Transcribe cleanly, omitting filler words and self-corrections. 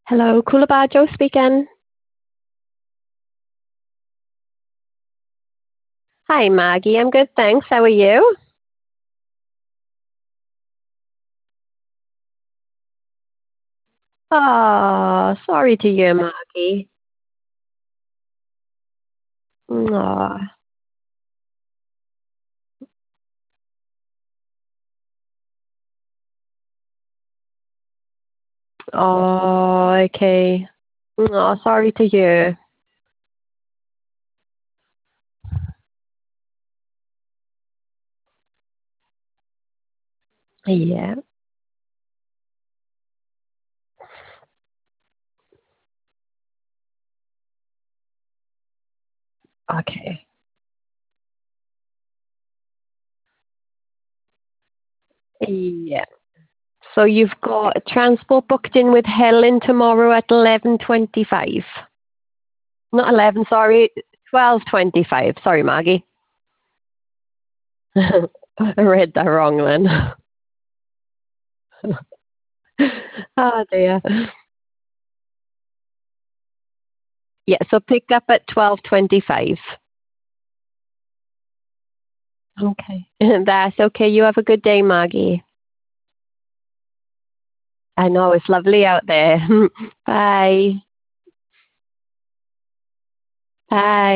Hello, Coolabah Joe speaking. Hi, Maggie. I'm good, thanks. How are you? Oh, sorry to hear, Maggie. Oh, oh, okay. Oh, sorry to hear. Yeah, okay. Yeah. So you've got a transport booked in with Helen tomorrow at 11:25. Not 11, sorry, 12:25. Sorry, Maggie. I read that wrong then. Oh dear. Yeah, so pick up at 12:25. Okay. That's okay. You have a good day, Maggie. I know it's lovely out there. Bye. Bye.